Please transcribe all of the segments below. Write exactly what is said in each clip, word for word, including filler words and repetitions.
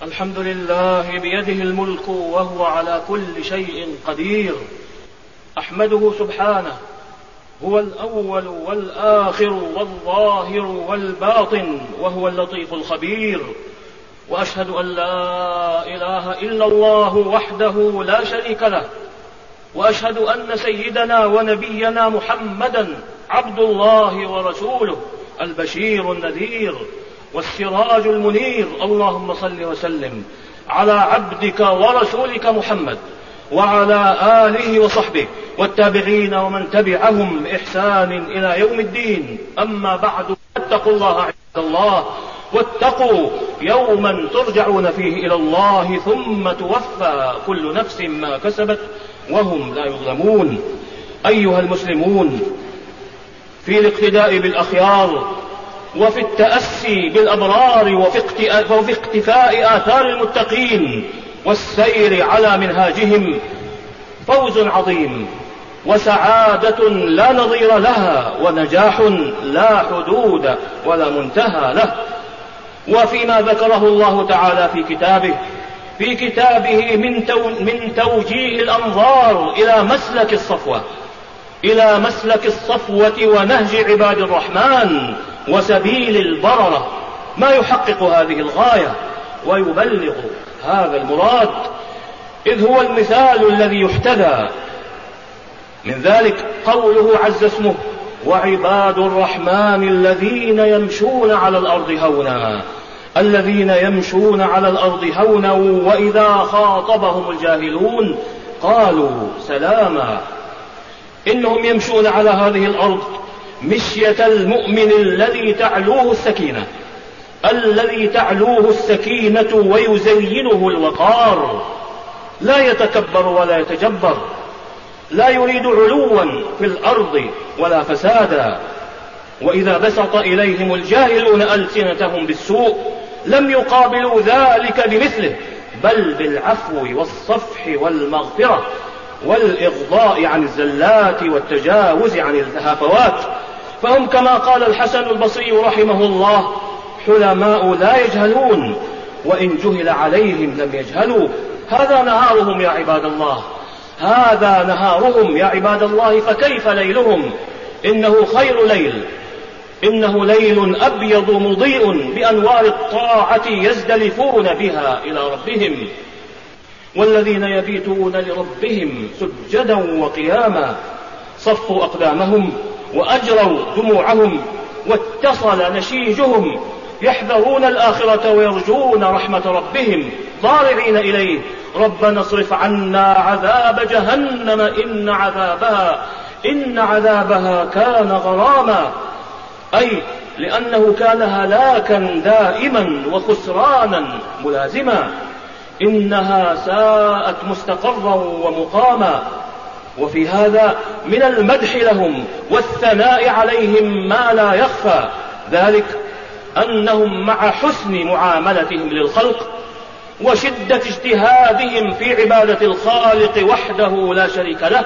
الحمد لله بيده الملك وهو على كل شيء قدير. أحمده سبحانه، هو الأول والآخر والظاهر والباطن، وهو اللطيف الخبير. وأشهد أن لا إله إلا الله وحده لا شريك له، وأشهد أن سيدنا ونبينا محمدا عبد الله ورسوله، البشير النذير والسراج المنير. اللهم صل وسلم على عبدك ورسولك محمد وعلى آله وصحبه والتابعين ومن تبعهم بإحسان إلى يوم الدين. أما بعد، اتقوا الله عباد الله، واتقوا يوما ترجعون فيه إلى الله ثم توفى كل نفس ما كسبت وهم لا يظلمون. أيها المسلمون، في الاقتداء بالأخيار وفي التأسي بالأبرار وفي اقتفاء آثار المتقين والسير على منهاجهم فوز عظيم وسعادة لا نظير لها ونجاح لا حدود ولا منتهى له. وفيما ذكره الله تعالى في كتابه في كتابه من, تو من توجيه الأنظار إلى مسلك الصفوة إلى مسلك الصفوة ونهج عباد الرحمن وسبيل البررة، ما يحقق هذه الغاية ويبلغ هذا المراد، إذ هو المثال الذي يحتذى. من ذلك قوله عز اسمه: وعباد الرحمن الذين يمشون على الأرض هونا الذين يمشون على الأرض هونا وإذا خاطبهم الجاهلون قالوا سلاما. إنهم يمشون على هذه الأرض مشية المؤمن الذي تعلوه السكينة الذي تعلوه السكينة ويزينه الوقار، لا يتكبر ولا يتجبر، لا يريد علوا في الأرض ولا فسادا. وإذا بسط إليهم الجاهلون ألسنتهم بالسوء لم يقابلوا ذلك بمثله، بل بالعفو والصفح والمغفرة والإغضاء عن الزلات والتجاوز عن الهفوات. فهم كما قال الحسن البصري رحمه الله: حلماء لا يجهلون، وإن جهل عليهم لم يجهلوا. هذا نهارهم يا عباد الله، هذا نهارهم يا عباد الله، فكيف ليلهم؟ إنه خير ليل، إنه ليل أبيض مضيء بأنوار الطاعة يزدلفون بها إلى ربهم. والذين يبيتون لربهم سجدا وقياما صفوا أقدامهم وأجروا دموعهم واتصل نشيجهم، يحذرون الآخرة ويرجون رحمة ربهم ضارعين إليه: ربنا اصرف عنا عذاب جهنم إن عذابها إن عذابها كان غراما، أي لأنه كان هلاكا دائما وخسرانا ملازما. إنها ساءت مستقرا ومقاما. وفي هذا من المدح لهم والثناء عليهم ما لا يخفى، ذلك أنهم مع حسن معاملتهم للخلق وشدة اجتهادهم في عبادة الخالق وحده لا شريك له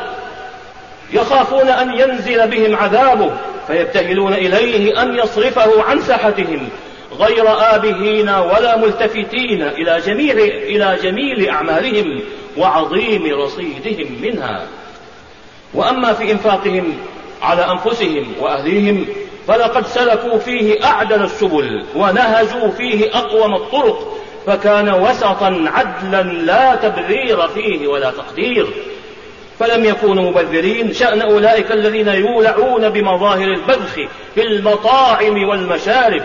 يخافون أن ينزل بهم عذابه، فيبتهلون إليه أن يصرفه عن ساحتهم غير آبهين ولا ملتفتين إلى جميع إلى جميل أعمالهم وعظيم رصيدهم منها. وأما في إنفاقهم على أنفسهم وأهليهم فلقد سلكوا فيه أعدل السبل ونهجوا فيه أقوم الطرق، فكان وسطا عدلا لا تبذير فيه ولا تقدير. فلم يكونوا مبذرين، شأن أولئك الذين يولعون بمظاهر البذخ في المطاعم والمشارب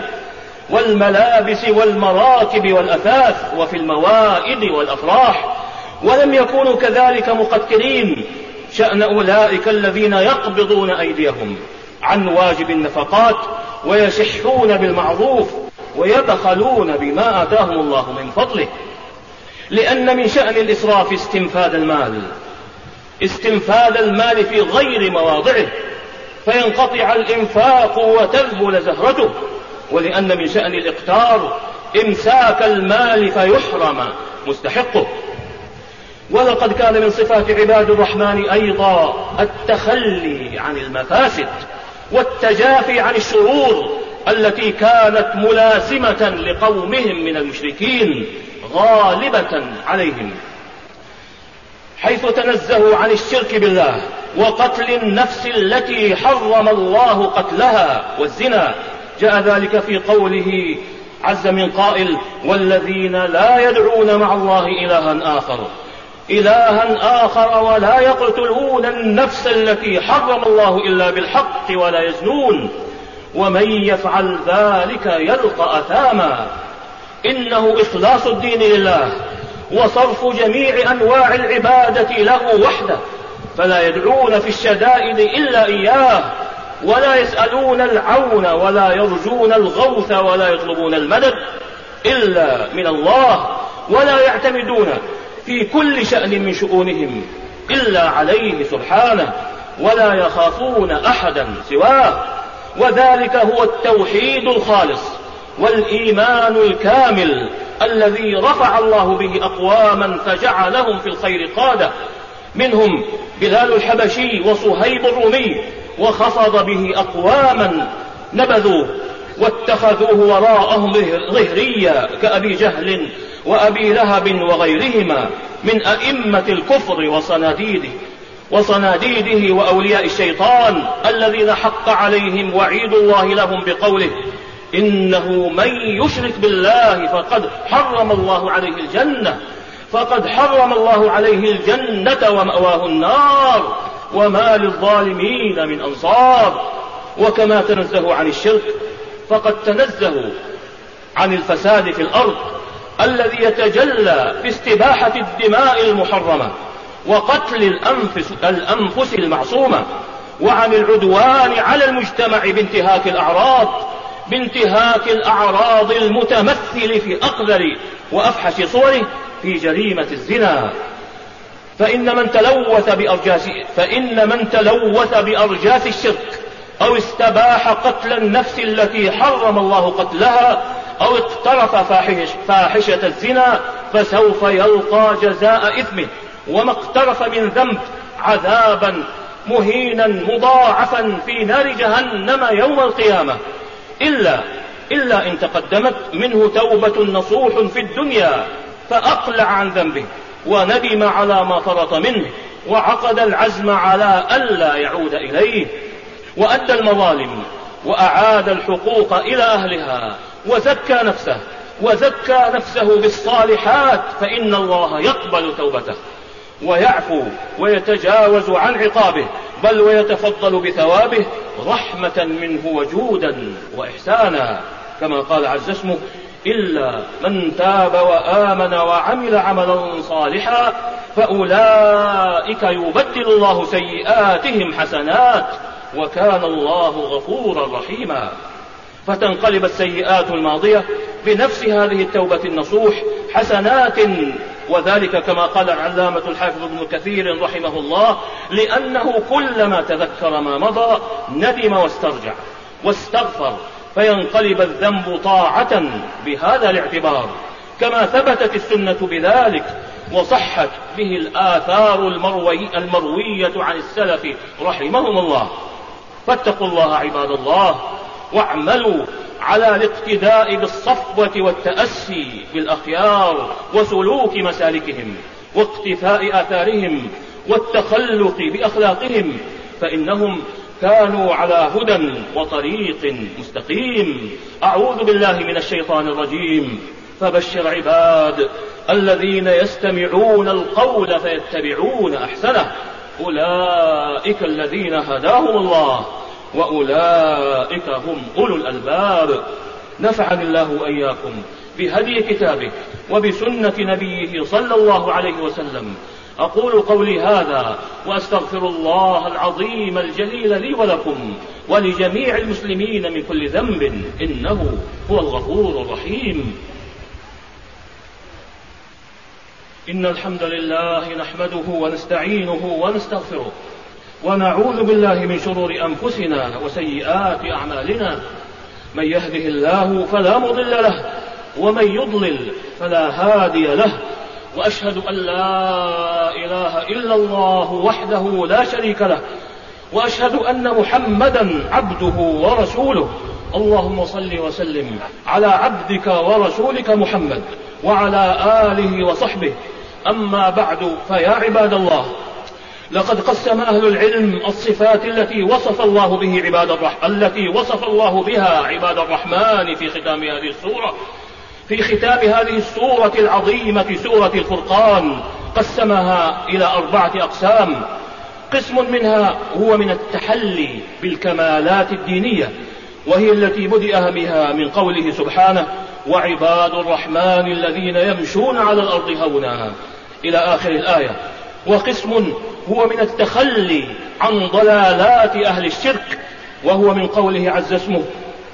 والملابس والمراكب والأثاث وفي الموائد والأفراح. ولم يكونوا كذلك مقترين، شأن أولئك الذين يقبضون أيديهم عن واجب النفقات ويشحون بالمعروف ويبخلون بما آتاهم الله من فضله. لأن من شأن الإسراف استنفاد المال استنفاد المال في غير مواضعه فينقطع الإنفاق وتذبل زهرته. ولأن من شأن الإقتار إمساك المال فيحرم مستحقه. ولقد كان من صفات عباد الرحمن أيضا التخلي عن المفاسد والتجافي عن الشرور التي كانت ملازمة لقومهم من المشركين، غالبة عليهم، حيث تنزهوا عن الشرك بالله وقتل النفس التي حرم الله قتلها والزنا. جاء ذلك في قوله عز من قائل: والذين لا يدعون مع الله إلها آخر إلها آخر ولا يقتلون النفس التي حرم الله إلا بالحق ولا يزنون ومن يفعل ذلك يلقى أثاما. إنه إخلاص الدين لله وصرف جميع أنواع العبادة له وحده، فلا يدعون في الشدائد إلا إياه، ولا يسألون العون ولا يرجون الغوث ولا يطلبون المدد إلا من الله، ولا يعتمدون في كل شأن من شؤونهم إلا عليه سبحانه، ولا يخافون أحدا سواه. وذلك هو التوحيد الخالص والإيمان الكامل الذي رفع الله به أقواما فجعلهم في الخير قادة، منهم بلال الحبشي وصهيب الرومي، وخفض به أقواما نبذوه واتخذوه وراءهم ظهريا كأبي جهل وأبي لهب وغيرهما من أئمة الكفر وصناديده وصناديده وأولياء الشيطان الذين حق عليهم وعيد الله لهم بقوله: إنه من يشرك بالله فقد حرم الله عليه الجنة فقد حرم الله عليه الجنة ومأواه النار وما للظالمين من أنصار. وكما تنزهوا عن الشرك فقد تنزهوا عن الفساد في الأرض الذي يتجلى في استباحة الدماء المحرمة وقتل الأنفس, الأنفس المعصومة، وعن العدوان على المجتمع بانتهاك الأعراض بانتهاك الأعراض المتمثل في أقذر وأفحش صوره في جريمة الزنا. فإن من تلوث بأرجاس فإن من تلوث بأرجاس الشرك أو استباح قتل النفس التي حرم الله قتلها أو اقترف فاحش فاحشة الزنا فسوف يلقى جزاء إثمه وما اقترف من ذنب عذابا مهينا مضاعفا في نار جهنم يوم القيامة، إلا, إلا إن تقدمت منه توبة نصوح في الدنيا فأقلع عن ذنبه وندم على ما فرط منه وعقد العزم على ألا يعود إليه، وأدى المظالم وأعاد الحقوق إلى أهلها وزكى نفسه وزكى نفسه بالصالحات، فإن الله يقبل توبته ويعفو ويتجاوز عن عقابه، بل ويتفضل بثوابه رحمة منه وجودا وإحسانا، كما قال عز اسمه: إلا من تاب وآمن وعمل عملا صالحا فأولئك يبدل الله سيئاتهم حسنات وكان الله غفورا رحيما. فتنقلب السيئات الماضية بنفس هذه التوبة النصوح حسنات، وذلك كما قال العلامة الحافظ ابن كثير رحمه الله: لأنه كلما تذكر ما مضى ندم واسترجع واستغفر فينقلب الذنب طاعة بهذا الاعتبار، كما ثبتت السنة بذلك وصحت به الآثار المروي المروية عن السلف رحمهم الله. فاتقوا الله عباد الله واعملوا على الاقتداء بالصفوة والتأسي بالأخيار وسلوك مسالكهم واقتفاء آثارهم والتخلق بأخلاقهم، فإنهم كانوا على هدى وطريق مستقيم. أعوذ بالله من الشيطان الرجيم. فبشر عباد الذين يستمعون القول فيتبعون أحسنه أولئك الذين هداهم الله وأولئك هم أولو الألباب. نفعني الله وإياكم بهدي كتابه وبسنة نبيه صلى الله عليه وسلم. أقول قولي هذا وأستغفر الله العظيم الجليل لي ولكم ولجميع المسلمين من كل ذنب إنه هو الغفور الرحيم. إن الحمد لله نحمده ونستعينه ونستغفره ونعوذ بالله من شرور أنفسنا وسيئات أعمالنا، من يهده الله فلا مضل له ومن يضلل فلا هادي له، وأشهد أن لا إله إلا الله وحده لا شريك له، وأشهد أن محمدا عبده ورسوله. اللهم صل وسلم على عبدك ورسولك محمد وعلى آله وصحبه. أما بعد، فيا عباد الله، لقد قسم أهل العلم الصفات التي وصف الله به عباد الرحمن التي وصف الله بها عباد الرحمن في ختام هذه السورة في ختام هذه السورة العظيمة سورة الفرقان. قسمها إلى أربعة أقسام. قسم منها هو من التحلي بالكمالات الدينية، وهي التي بدأ بها من قوله سبحانه: وعباد الرحمن الذين يمشون على الأرض هونا، إلى آخر الآية. وقسم هو من التخلي عن ضلالات أهل الشرك، وهو من قوله عز اسمه: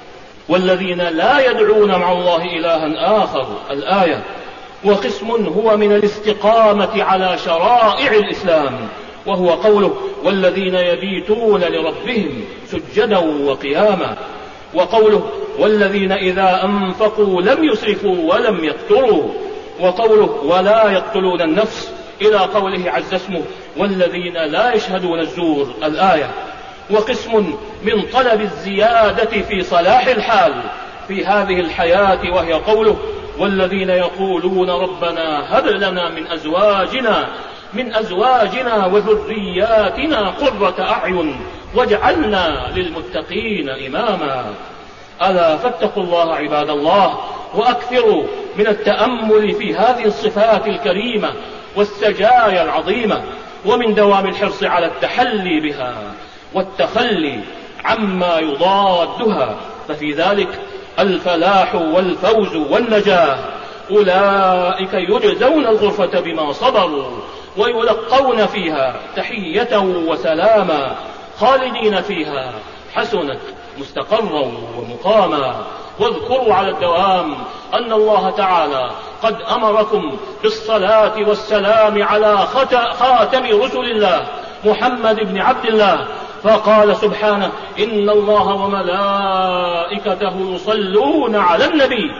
والذين لا يدعون مع الله إلها آخر، الآية. وقسم هو من الاستقامة على شرائع الإسلام، وهو قوله: والذين يبيتون لربهم سجدا وقياما، وقوله: والذين إذا أنفقوا لم يسرفوا ولم يقتروا، وقوله: ولا يقتلون النفس، إلى قوله عز اسمه: والذين لا يشهدون الزور، الآية. وقسم من طلب الزيادة في صلاح الحال في هذه الحياة، وهي قوله: والذين يقولون ربنا هب لنا من أزواجنا من أزواجنا وذرياتنا قرة أعين واجعلنا للمتقين إماما. ألا فاتقوا الله عباد الله، وأكثروا من التأمل في هذه الصفات الكريمة والسجايا العظيمة، ومن دوام الحرص على التحلي بها والتخلي عما يضادها، ففي ذلك الفلاح والفوز والنجاة. أولئك يجزون الغرفة بما صبروا ويلقون فيها تحية وسلاما خالدين فيها حسنت مستقرا ومقاما. واذكروا على الدوام أن الله تعالى قد أمركم بالصلاة والسلام على خاتم رسل الله محمد بن عبد الله، فقال سبحانه: إن الله وملائكته يصلون على النبي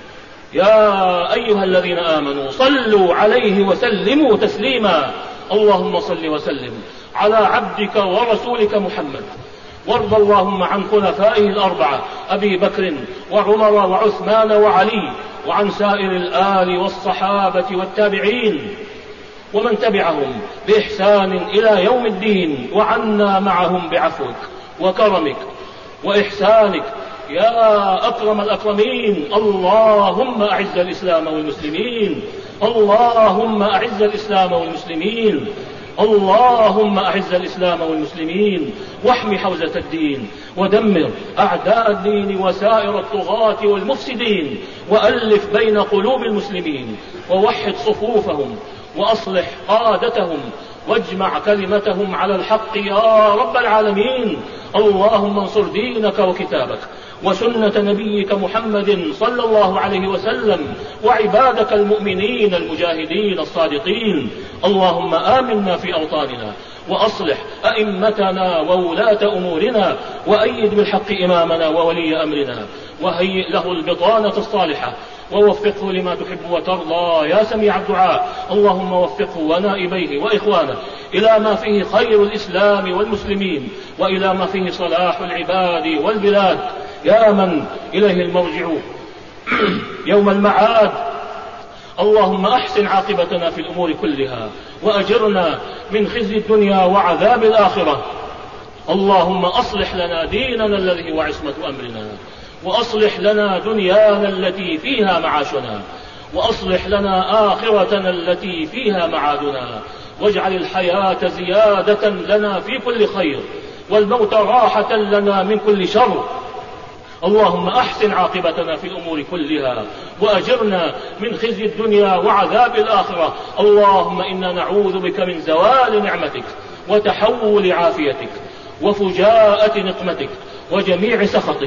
يا أيها الذين آمنوا صلوا عليه وسلموا تسليما. اللهم صل وسلم على عبدك ورسولك محمد، وارض اللهم عن خلفائه الأربعة أبي بكر وعمر وعثمان وعلي، وعن سائر الآل والصحابة والتابعين ومن تبعهم بإحسان إلى يوم الدين، وعنا معهم بعفوك وكرمك وإحسانك يا أكرم الأكرمين. اللهم أعز الإسلام والمسلمين، اللهم أعز الإسلام والمسلمين، اللهم أعز الإسلام والمسلمين، واحمي حوزة الدين، ودمر أعداء الدين وسائر الطغاة والمفسدين، وألف بين قلوب المسلمين، ووحد صفوفهم، وأصلح قادتهم، واجمع كلمتهم على الحق يا رب العالمين. اللهم انصر دينك وكتابك وسنة نبيك محمد صلى الله عليه وسلم، وعبادك المؤمنين المجاهدين الصادقين. اللهم آمنا في أوطاننا، وأصلح أئمتنا وولاة أمورنا، وأيد بالحق إمامنا وولي أمرنا، وهيئ له البطانة الصالحة، ووفقه لما تحب وترضى يا سميع الدعاء. اللهم وفقه ونائبيه وإخوانه إلى ما فيه خير الإسلام والمسلمين، وإلى ما فيه صلاح العباد والبلاد، يا من إليه المرجع يوم المعاد. اللهم أحسن عاقبتنا في الأمور كلها، وأجرنا من خزي الدنيا وعذاب الآخرة. اللهم أصلح لنا ديننا الذي هو عصمة أمرنا، وأصلح لنا دنيانا التي فيها معاشنا، وأصلح لنا آخرتنا التي فيها معادنا، واجعل الحياة زيادة لنا في كل خير، والموت راحة لنا من كل شر. اللهم أحسن عاقبتنا في الأمور كلها، وأجرنا من خزي الدنيا وعذاب الآخرة. اللهم إنا نعوذ بك من زوال نعمتك، وتحول عافيتك، وفجاءة نقمتك، وجميع سخطك.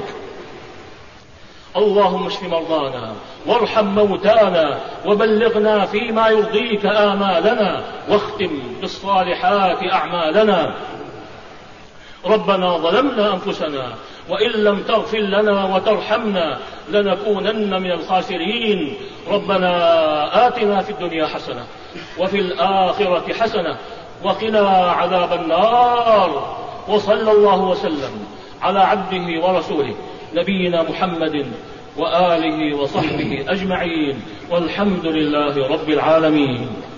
اللهم اشف مرضانا، وارحم موتانا، وبلغنا فيما يرضيك آمالنا، واختم بالصالحات أعمالنا. ربنا ظلمنا أنفسنا، وإن لم تغفر لنا وترحمنا لنكونن من الخاسرين. ربنا آتنا في الدنيا حسنة، وفي الآخرة حسنة، وقنا عذاب النار. وصلى الله وسلم على عبده ورسوله نبينا محمد وآله وصحبه أجمعين، والحمد لله رب العالمين.